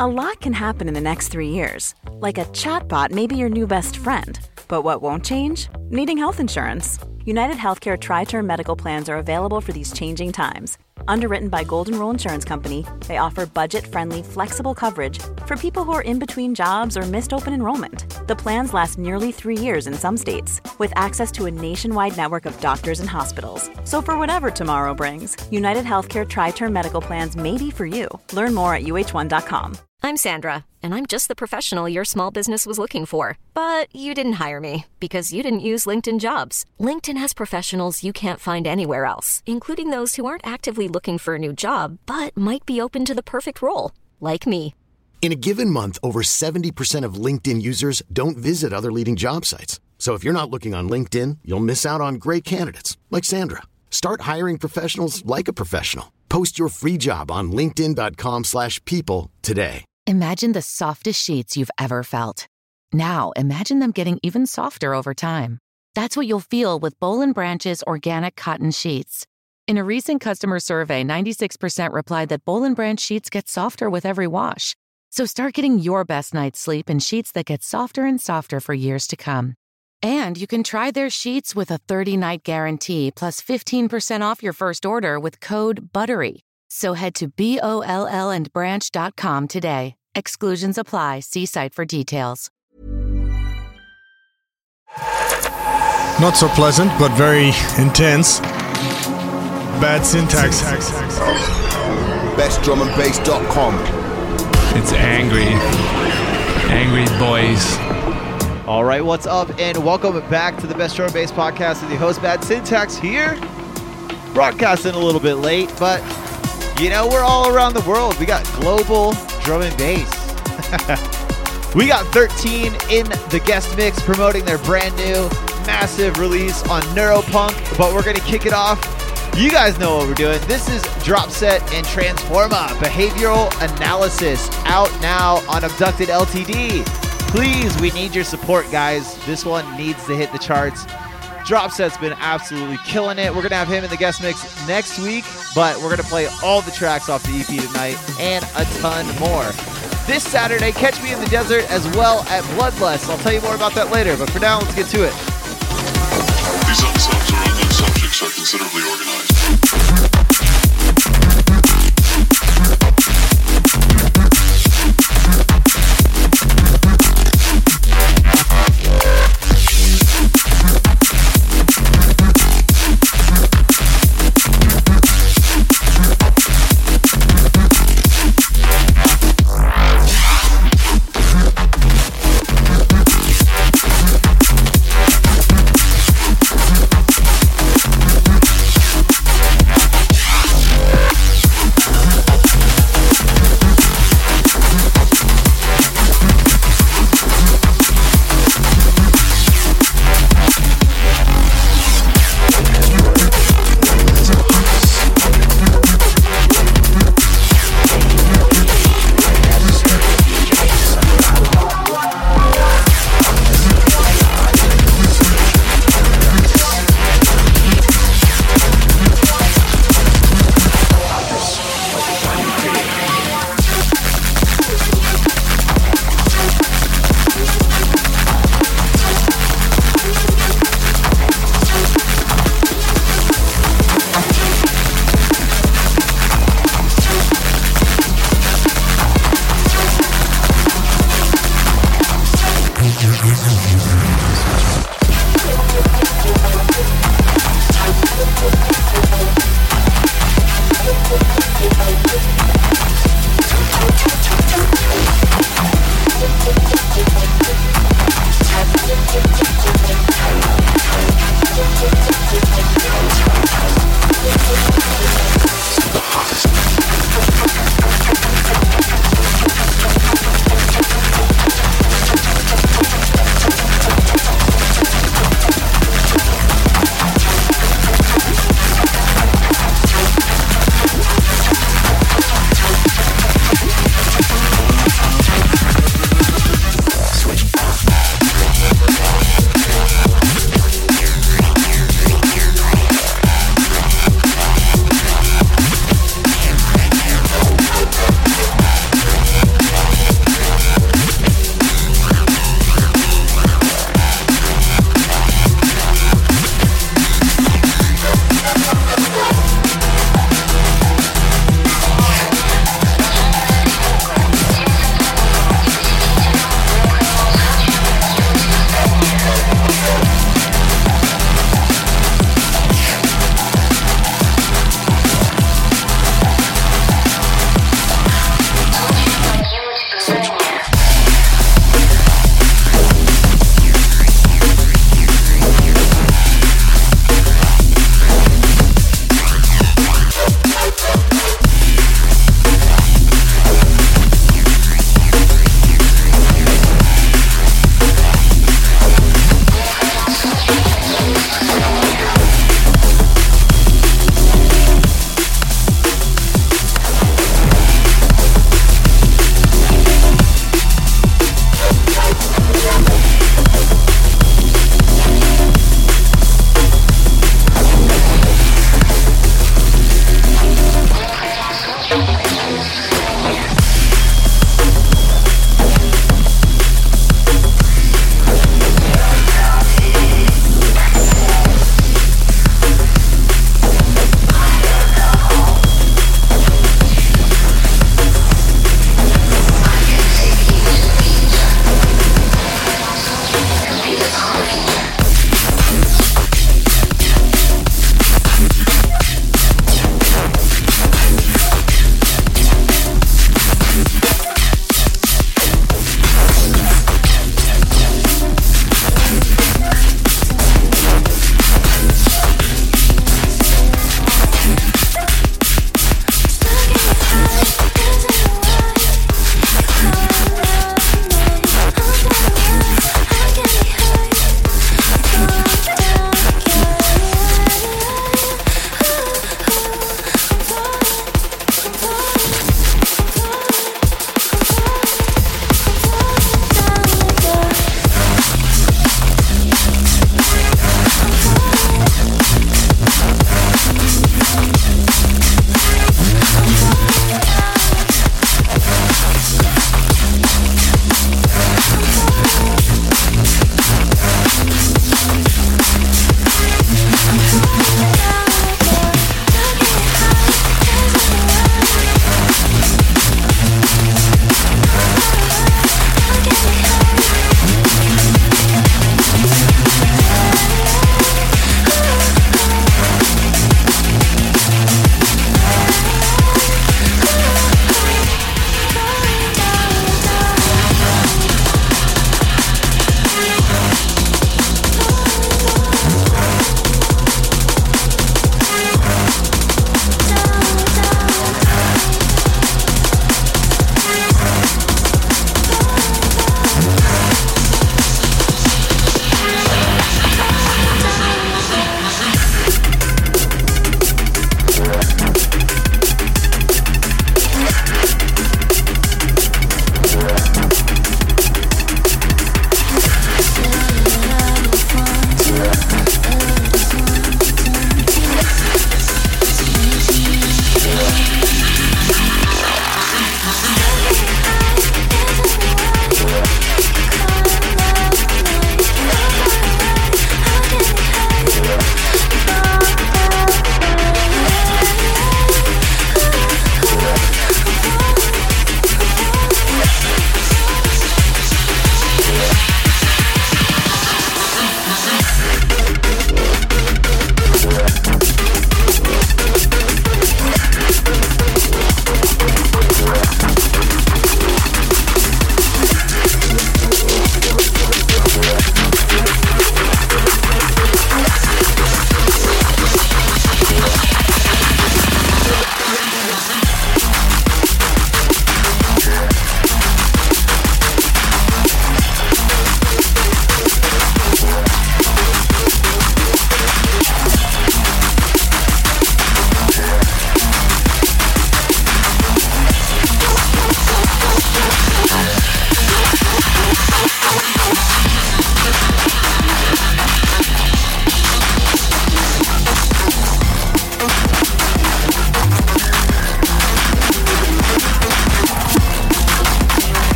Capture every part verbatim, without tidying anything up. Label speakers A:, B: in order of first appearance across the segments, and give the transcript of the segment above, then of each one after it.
A: A lot can happen in the next three years. Like a chatbot may be your new best friend. But what won't change? Needing health insurance. United Healthcare Tri-Term Medical Plans are available for these changing times. Underwritten by Golden Rule Insurance Company, they offer budget-friendly, flexible coverage for people who are in between jobs or missed open enrollment. The plans last nearly three years in some states, with access to a nationwide network of doctors and hospitals. So for whatever tomorrow brings, United Healthcare Tri-Term Medical Plans may be for you. Learn more at U H one dot com.
B: I'm Sandra, and I'm just the professional your small business was looking for. But you didn't hire me because you didn't use LinkedIn Jobs. LinkedIn has professionals you can't find anywhere else, including those who aren't actively looking for a new job, but might be open to the perfect role, like me.
C: In a given month, over seventy percent of LinkedIn users don't visit other leading job sites. So if you're not looking on LinkedIn, you'll miss out on great candidates like Sandra. Start hiring professionals like a professional. Post your free job on linkedin dot com slash people today.
D: Imagine the softest sheets you've ever felt. Now, imagine them getting even softer over time. That's what you'll feel with Boll and Branch's organic cotton sheets. In a recent customer survey, ninety-six percent replied that Boll and Branch sheets get softer with every wash. So start getting your best night's sleep in sheets that get softer and softer for years to come. And you can try their sheets with a thirty-night guarantee plus fifteen percent off your first order with code BUTTERY. So head to B O L L and branch dot com today. Exclusions apply. See site for details.
E: Not so pleasant, but very intense. Bad syntax.
F: best drum and bass dot com.
G: It's angry. Angry boys.
H: All right, what's up, and welcome back to the Best Drum and Bass Podcast with your host, Bad Syntax here. Broadcasting a little bit late, but, you know, we're all around the world. We got global drum and bass. We got thirteen in the guest mix promoting their brand new, massive release on Neuropunk, but we're going to kick it off. You guys know what we're doing. This is Dropset and Transforma, Behavioral Analysis, out now on Abducted L T D. Please, we need your support, guys. This one needs to hit the charts. Dropset's been absolutely killing it. We're going to have him in the guest mix next week, but we're going to play all the tracks off the E P tonight and a ton more. This Saturday, Catch Me in the Desert as well at Bloodlust. I'll tell you more about that later, but for now, let's get to it.
I: These unsubs or unknown subjects are considerably organized.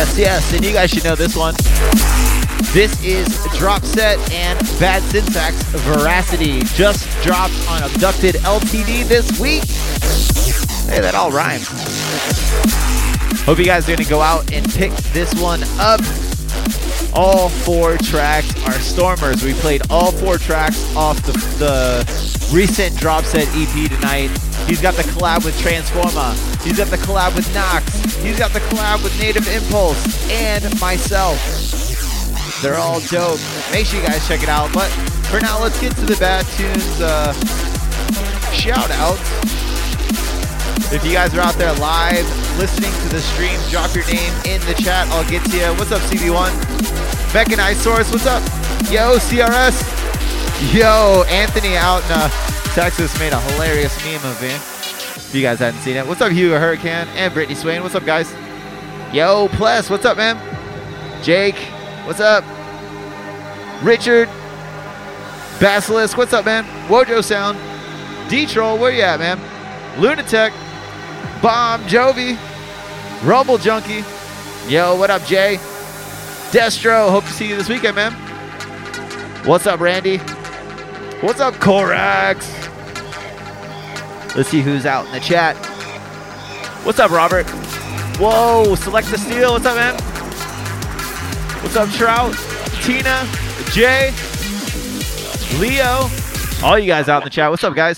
H: Yes, yes, and you guys should know this one. This is Dropset and Bad Syntax Veracity. Just dropped on Abducted L T D this week. Hey, that all rhymes. Hope you guys are going to go out and pick this one up. All four tracks are Stormers. We played all four tracks off the, the recent Dropset E P tonight. He's got the collab with Transforma. He's got the collab with Nox. He's got the collab with Native Impulse and myself. They're all dope. Make sure you guys check it out. But for now, let's get to the Bad Tunes uh, shout outs. If you guys are out there live listening to the stream, drop your name in the chat. I'll get to you. What's up, C B one? Mechanisourus, what's up? Yo, C R S. Yo, Anthony out in uh, Texas made a hilarious meme of me. If you guys hadn't seen it. What's up, Hugo Hurricane and Brittany Swain? What's up, guys? Yo, Pless, what's up, man? Jake, what's up? Richard, Basilisk, what's up, man? Wojo Sound, D-Troll, where you at, man? Lunatech, Bomb, Jovi, Rumble Junkie. Yo, what up, Jay? Destro, hope to see you this weekend, man. What's up, Randy? What's up, Corax? Let's see who's out in the chat. What's up, Robert? Whoa, Select the Steel, what's up, man? What's up, Trout? Tina, Jay, Leo, all you guys out in the chat. What's up, guys?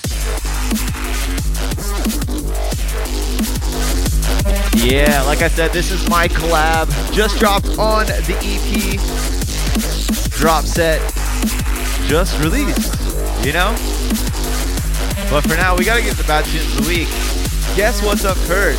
H: Yeah, like I said, this is my collab. Just dropped on the E P. Dropset. Just released, you know? But for now, we gotta get the Bad Tunes of the week. Guess what's up first?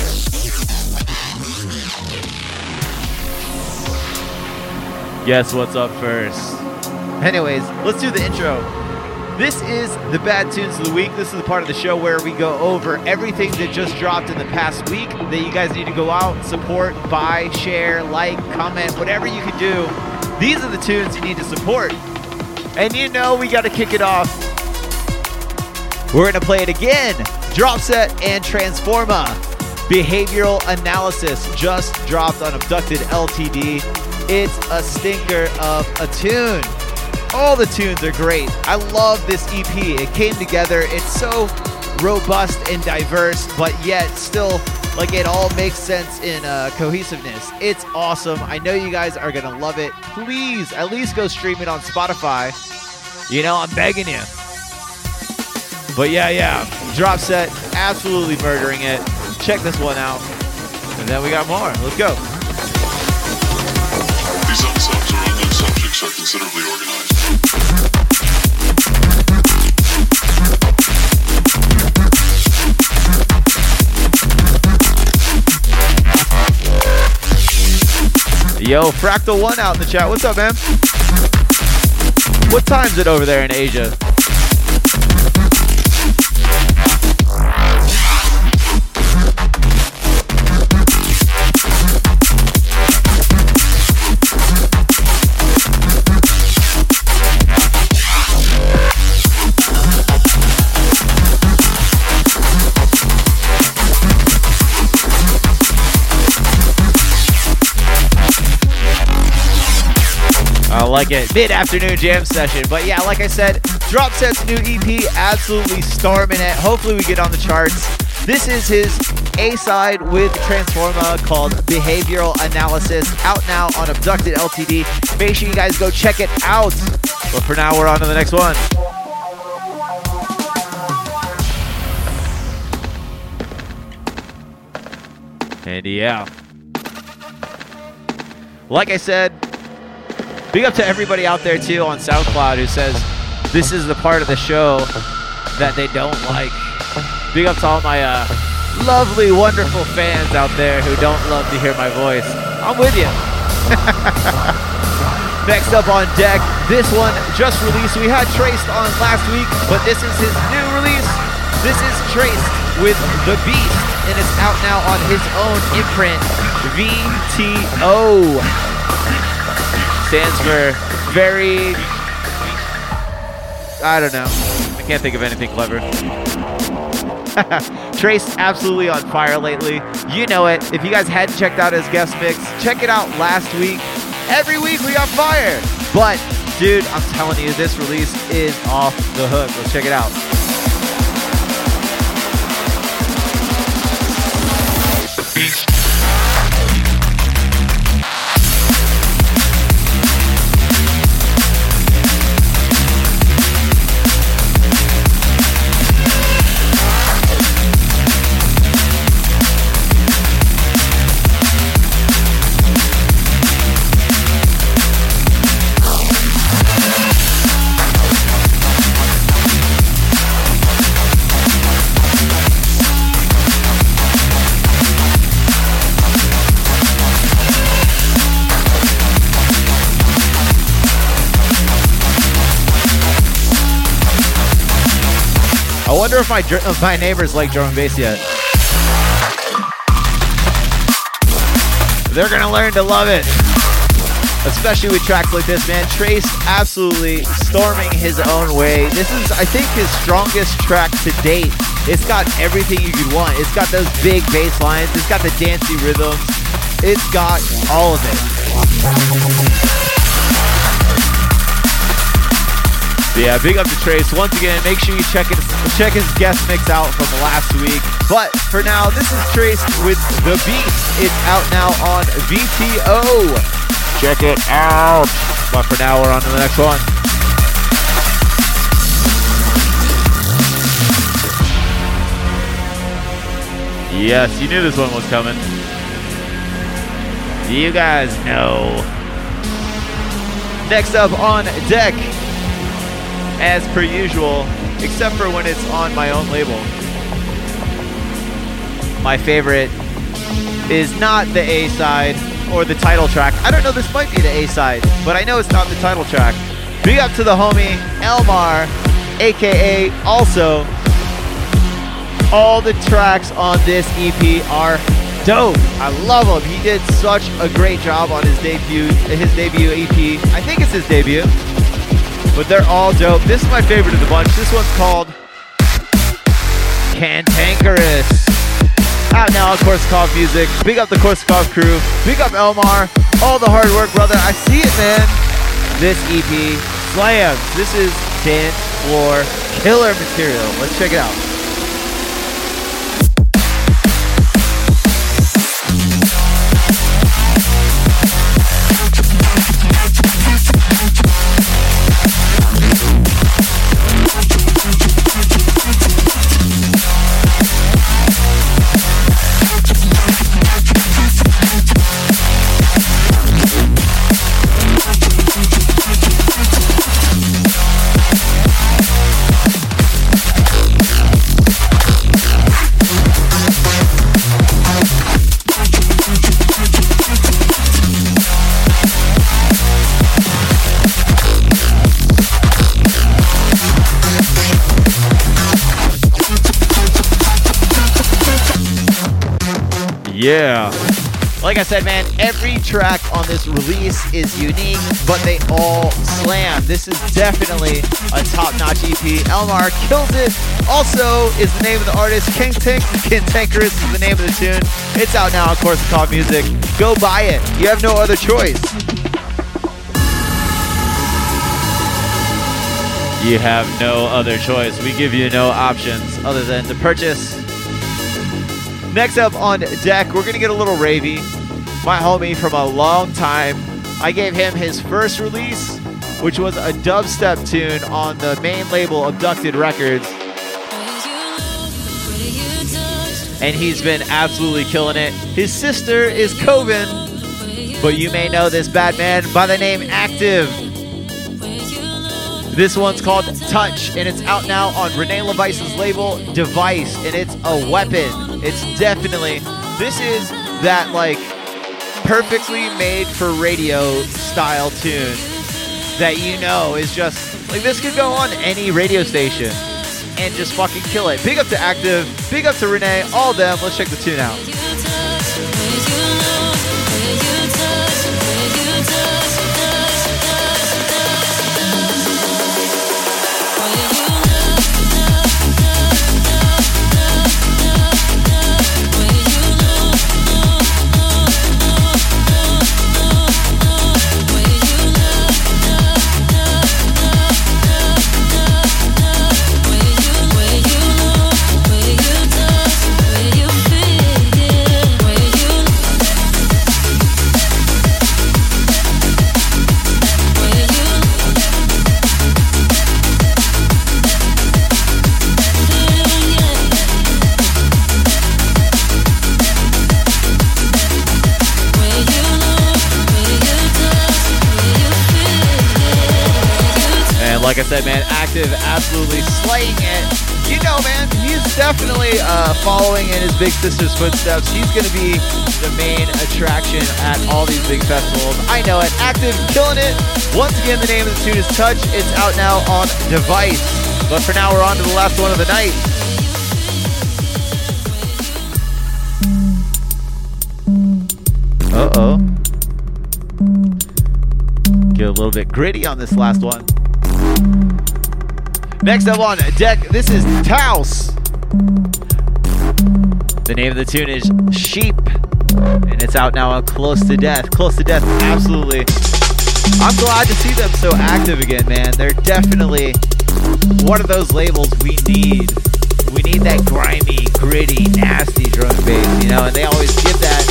H: Guess what's up first? Anyways, let's do the intro. This is the Bad Tunes of the Week. This is the part of the show where we go over everything that just dropped in the past week that you guys need to go out, support, buy, share, like, comment, whatever you can do. These are the tunes you need to support. And you know we got to kick it off. We're going to play it again. Dropset and Transforma. Behavioral Analysis just dropped on Abducted L T D. It's a stinker of a tune. All the tunes are great. I love this E P. It came together. It's so robust and diverse, but yet still, like, it all makes sense in uh, cohesiveness. It's awesome. I know you guys are going to love it. Please, at least go stream it on Spotify. You know, I'm begging you. But yeah, yeah. Dropset, absolutely murdering it. Check this one out. And then we got more. Let's go.
I: These unsubs or unknown subjects are considerably organized.
H: Yo, Fractal One out in the chat. What's up, man? What time is it over there in Asia? I like it. Mid-afternoon jam session. But yeah, like I said, Dropset's new E P, absolutely storming it. Hopefully we get on the charts. This is his A-side with Transforma called Behavioral Analysis, out now on Abducted L T D. Make sure you guys go check it out. But for now, we're on to the next one. And yeah. Like I said, big up to everybody out there, too, on SoundCloud who says this is the part of the show that they don't like. Big up to all my uh, lovely, wonderful fans out there who don't love to hear my voice. I'm with you. Next up on deck, this one just released. We had Traced on last week, but this is his new release. This is Traced with The Beast, and it's out now on his own imprint, V T O. Stands for very, I don't know. I can't think of anything clever. Trace absolutely on fire lately. You know it. If you guys hadn't checked out his guest mix, check it out last week. Every week we got fire. But, dude, I'm telling you, this release is off the hook. Let's check it out. I wonder if my if my neighbors like drum and bass yet. They're gonna learn to love it, especially with tracks like this, man. Trace absolutely storming his own way. This is, I think, his strongest track to date. It's got everything you could want. It's got those big bass lines. It's got the dancey rhythms. It's got all of it. Yeah, big up to Trace. Once again, make sure you check it, check his guest mix out from last week. But for now, this is Trace with The Beast. It's out now on V T O. Check it out. But for now, we're on to the next one. Yes, you knew this one was coming. You guys know. Next up on deck, as per usual, except for when it's on my own label. My favorite is not the A-side or the title track. I don't know, this might be the A-side, but I know it's not the title track. Big up to the homie Elmar, aka also. All the tracks on this E P are dope. I love him. He did such a great job on his debut, his debut E P. I think it's his debut. But they're all dope. This is my favorite of the bunch. This one's called Cantankerous. Out now on Korsakoff Music. Big up the Korsakoff crew. Big up Elmar. All the hard work, brother. I see it, man. This E P slams. This is dance floor killer material. Let's check it out. Yeah. Like I said, man, every track on this release is unique, but they all slam. This is definitely a top-notch E P. Elmar kills it. Also is the name of the artist. Cantank- Cantankerous is the name of the tune. It's out now on Korsakoff Music. Go buy it. You have no other choice. You have no other choice. We give you no options other than to purchase. Next up on deck, we're going to get a little ravey. My homie from a long time. I gave him his first release, which was a dubstep tune on the main label Abducted Records. And he's been absolutely killing it. His sister is Coven, but you may know this bad man by the name Active. This one's called Touch, and it's out now on Renee LeVice's label Device, and it's a weapon. It's definitely, this is that like perfectly made for radio style tune that you know is just, like this could go on any radio station and just fucking kill it. Big up to Active, big up to Renee, all of them. Let's check the tune out. like I said, man, Active absolutely slaying it. You know, man, he's definitely uh, following in his big sister's footsteps. He's going to be the main attraction at all these big festivals. I know it. Active killing it. Once again, the name of the tune is Touch. It's out now on Device. But for now, we're on to the last one of the night. Uh-oh. Get a little bit gritty on this last one. Next up on deck, this is Taos. The name of the tune is Sheep, and it's out now on Close to Death. Close to Death, absolutely. I'm glad to see them so active again, man. They're definitely one of those labels we need. We need that grimy, gritty, nasty drum and bass, you know, and they always get that.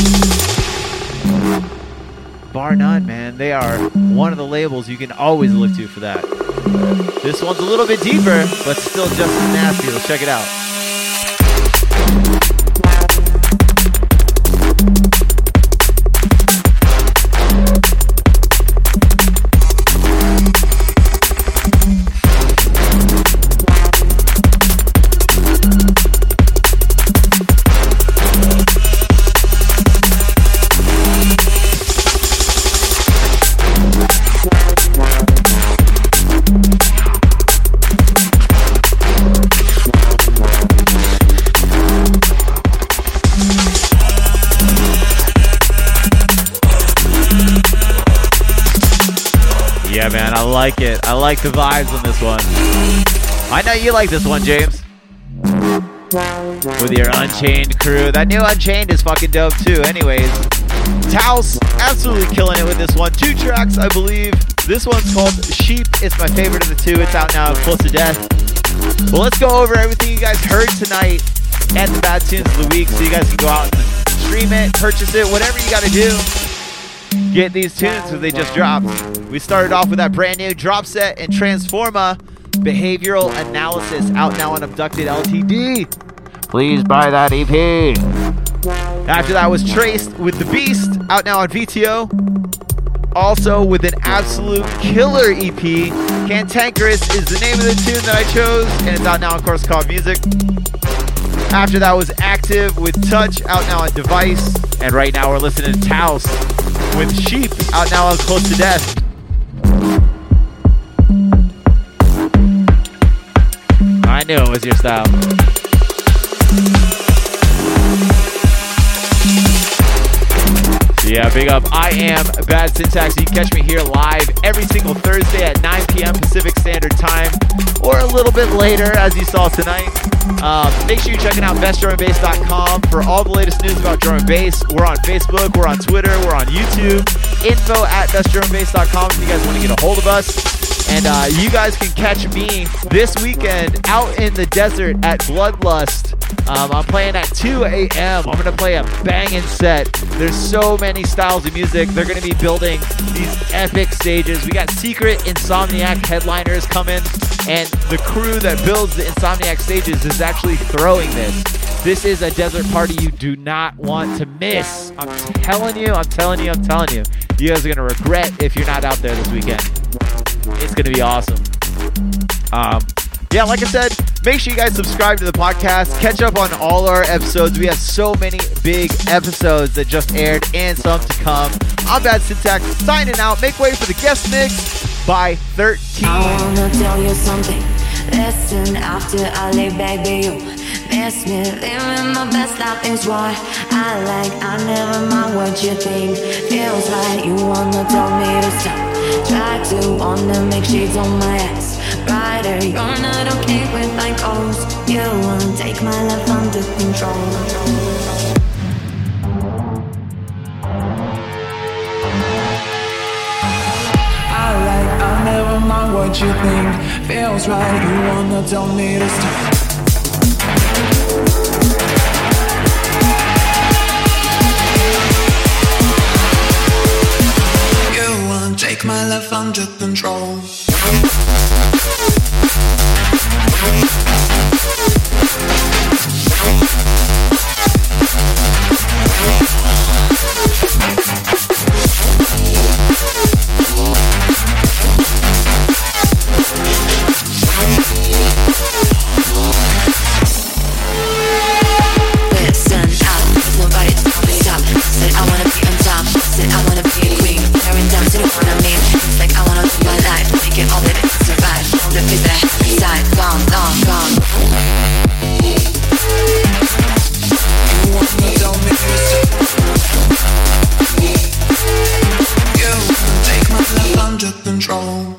H: Bar none, man. They are one of the labels you can always look to for that. This one's a little bit deeper, but still just as nasty. Let's check it out. Yeah, man, I like it. I like the vibes on this one. I know you like this one, James. With your Unchained crew. That new Unchained is fucking dope, too. Anyways, Taos absolutely killing it with this one. Two tracks, I believe. This one's called Sheep. It's my favorite of the two. It's out now, Close to Death. Well, let's go over everything you guys heard tonight and the bad tunes of the week so you guys can go out and stream it, purchase it, whatever you got to do. Get these tunes because they just dropped. We started off with that brand new Drop Set and Transforma Behavioral Analysis out now on Abducted L T D. Please buy that E P. After that was Traced with The Beast out now on V T O. Also with an absolute killer E P. Cantankerous is the name of the tune that I chose, and it's out now on Course Called Music. After that was Active with Touch out now on Device. And right now we're listening to Taos with Sheep out now on Close to Death. I knew it was your style. Yeah, big up. I am Bad Syntax. You can catch me here live every single Thursday at nine p.m. Pacific Standard Time, or a little bit later, as you saw tonight. Um, make sure you're checking out best drum and bass dot com for all the latest news about drum and bass. We're on Facebook, we're on Twitter, we're on YouTube. Info at best drum and bass dot com if you guys want to get a hold of us. And uh, you guys can catch me this weekend out in the desert at Bloodlust. Um, I'm playing at two a.m. I'm going to play a banging set. There's so many styles of music. They're going to be building these epic stages. We got Secret Insomniac headliners coming, and the crew that builds the Insomniac stages is actually throwing this. This is a desert party you do not want to miss. I'm telling you, I'm telling you, I'm telling you. You guys are going to regret if you're not out there this weekend. It's going to be awesome. Um, yeah, like I said, make sure you guys subscribe to the podcast. Catch up on all our episodes. We have so many big episodes that just aired and some to come. I'm Bad Syntax signing out. Make way for the guest mix by thirteen.
J: I want to tell you something. Listen after I lay back, baby. Miss me, living my best life is what I like. I never mind what you think. Feels like you wanna tell me to stop. Try to wanna make shades on my ass. Rider, you're not okay with my goals. You wanna take my life under control. I like, I never mind what you think. Feels right, you wanna tell me to stop. Take my life under control. Said I wanna be a queen, tearing down to the one I mean. It's like I wanna live my life, make it all that it can survive. All the fears that I have inside, gone, gone, gone. You wanna tell me you take my life under control.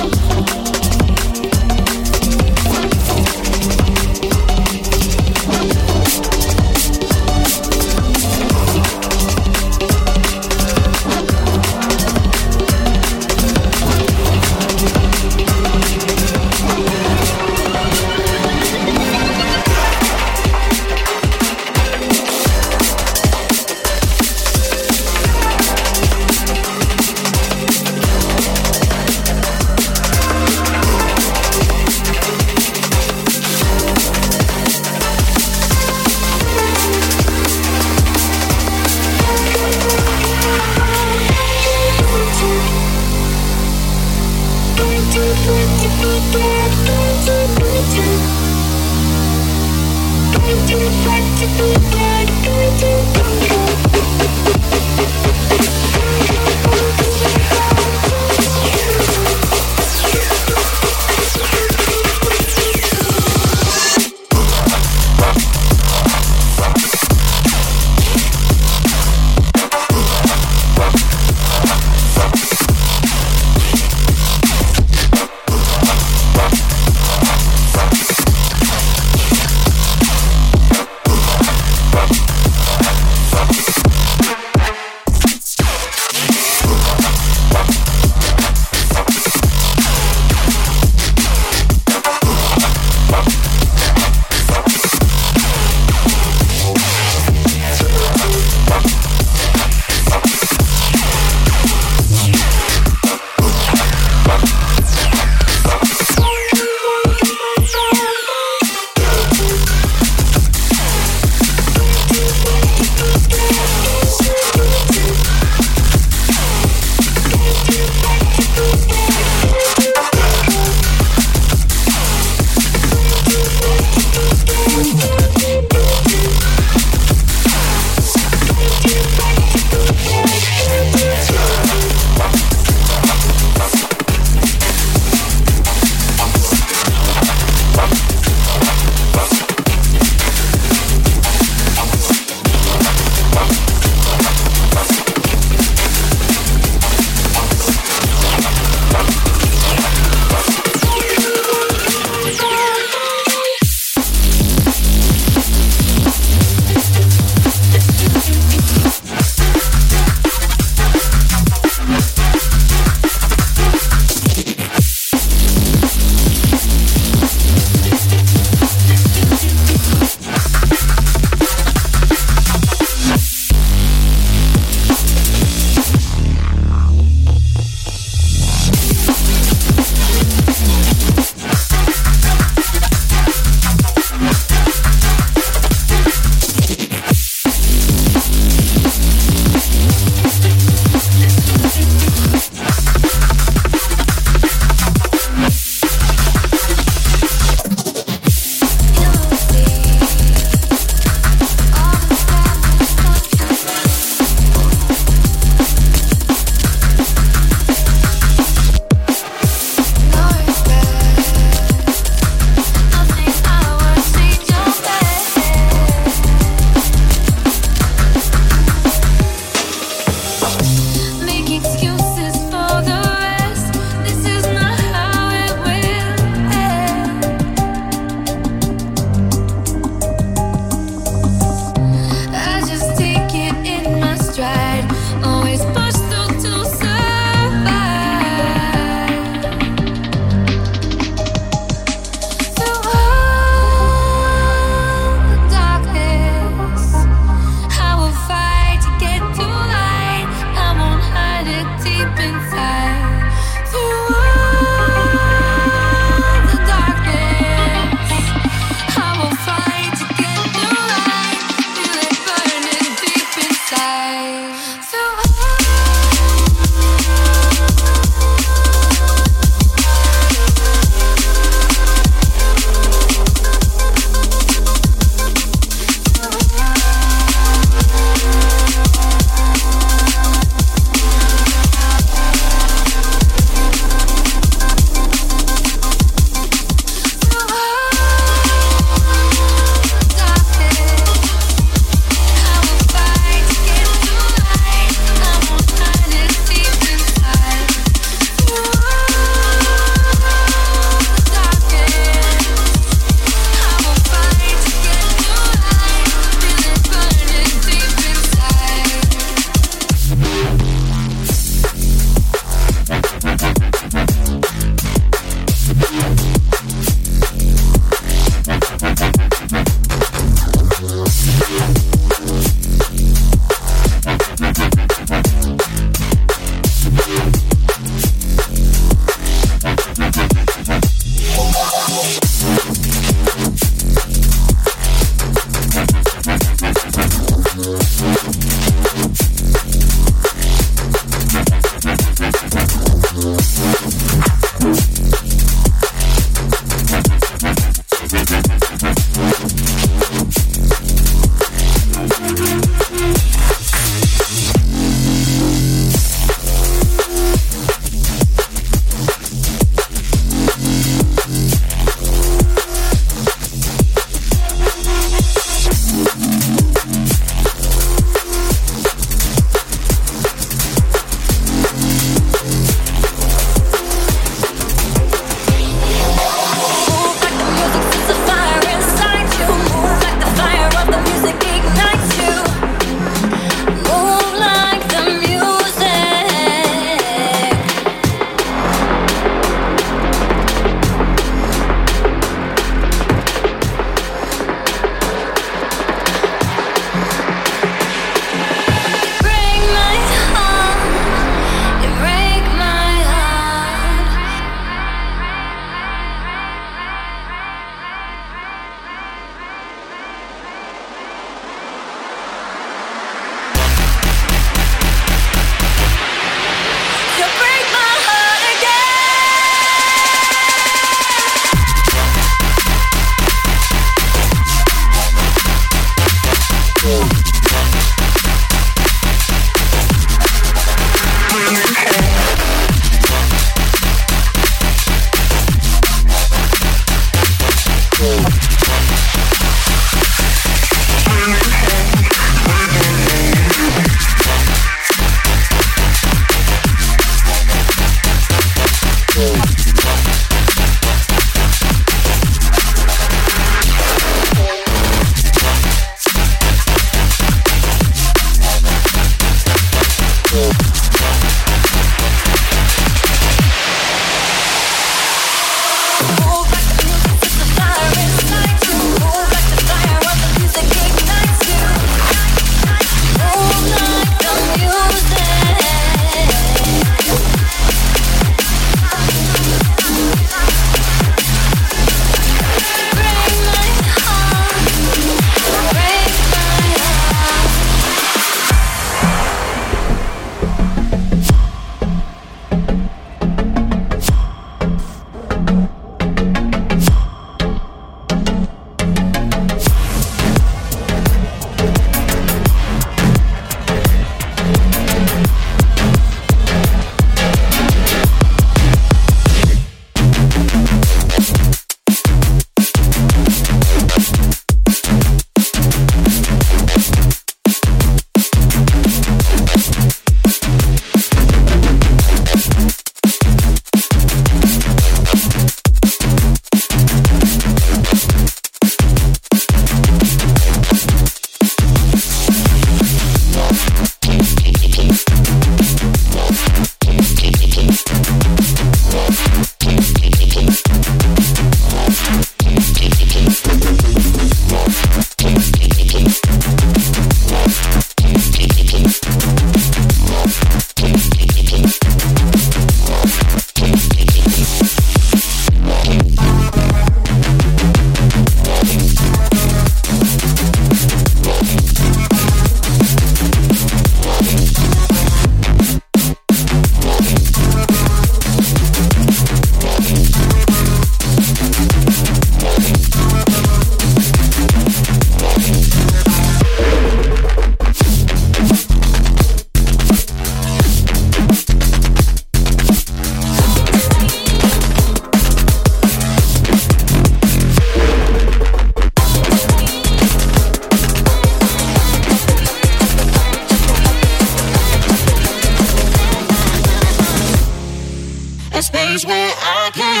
J: place where I can.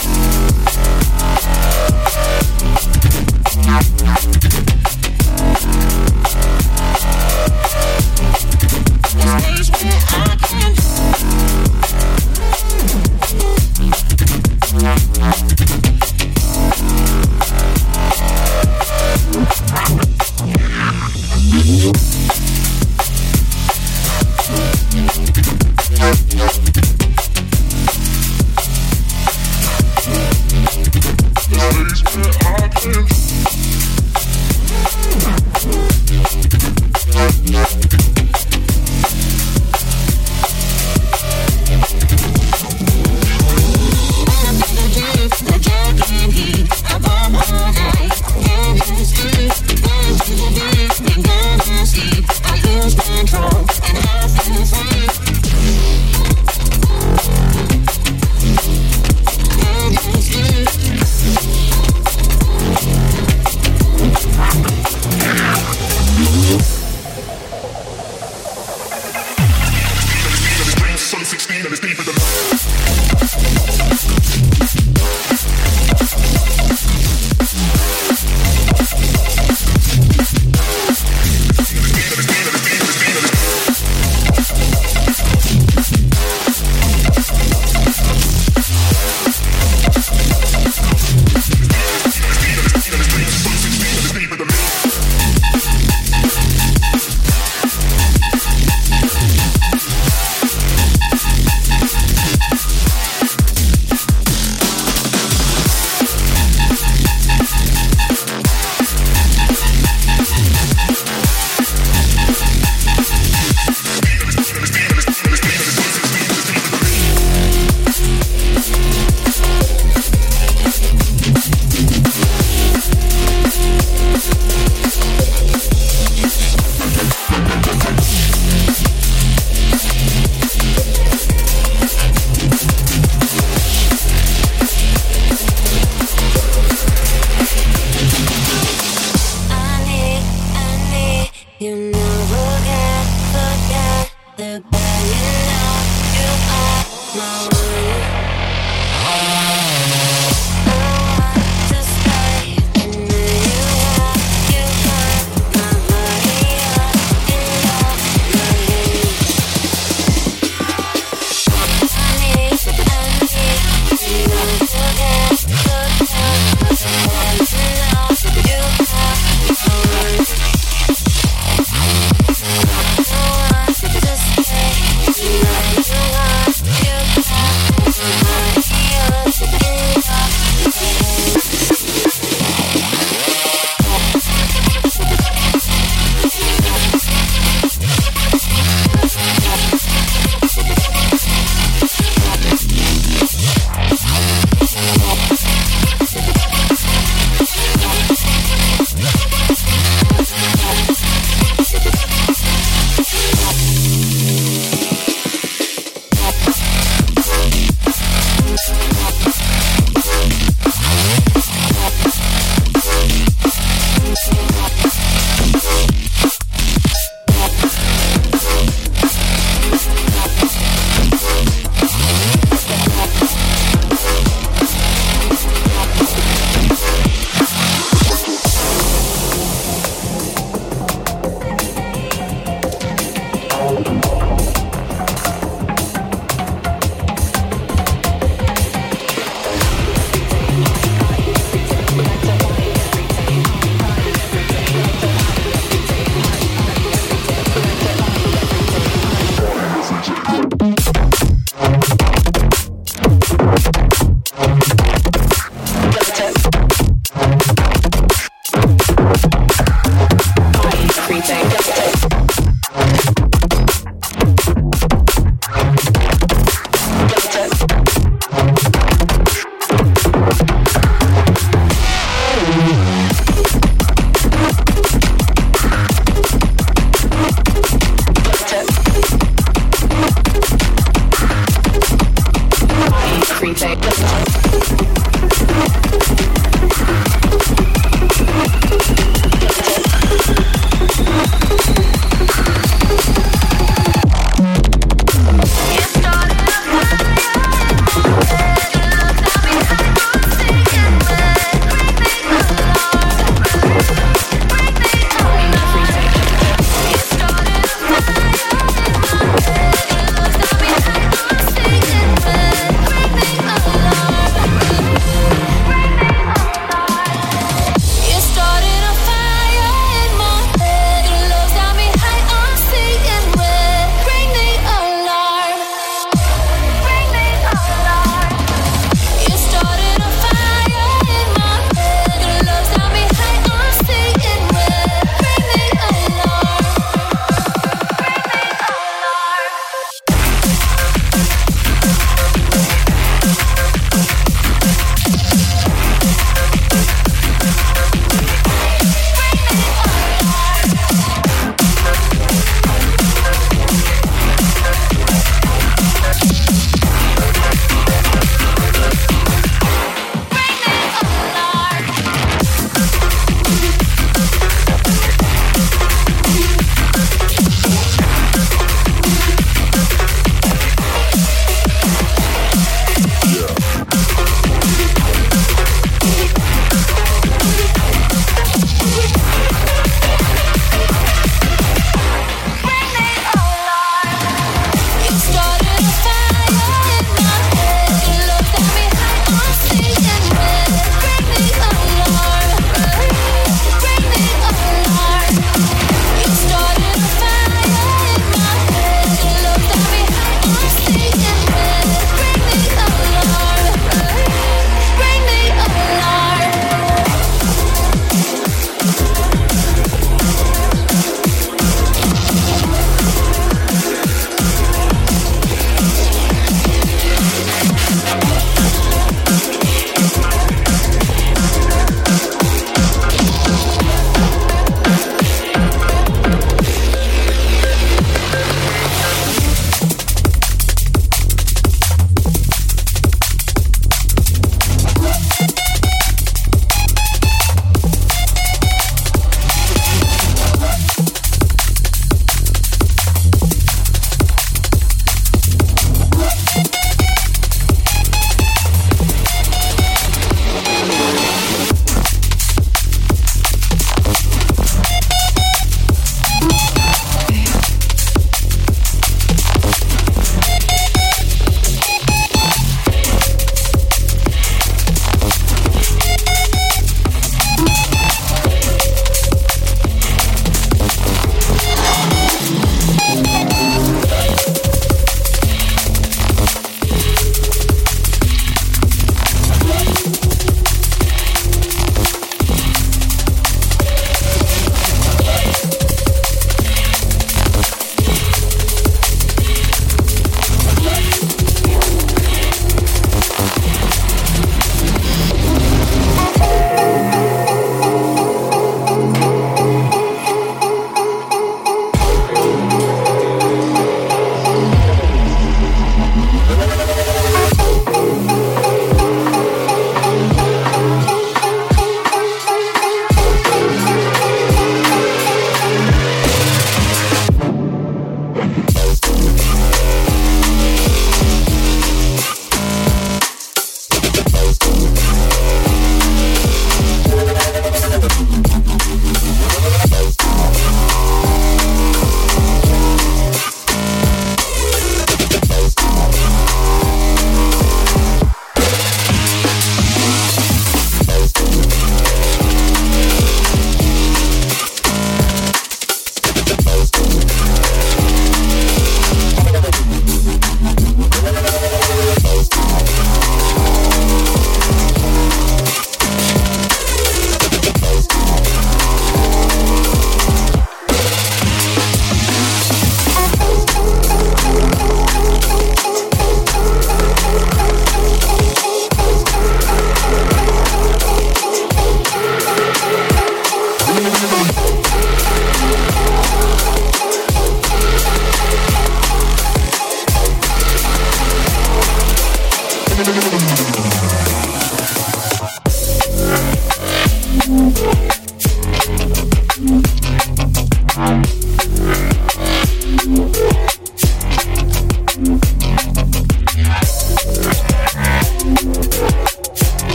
J: This place where I can.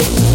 J: Thank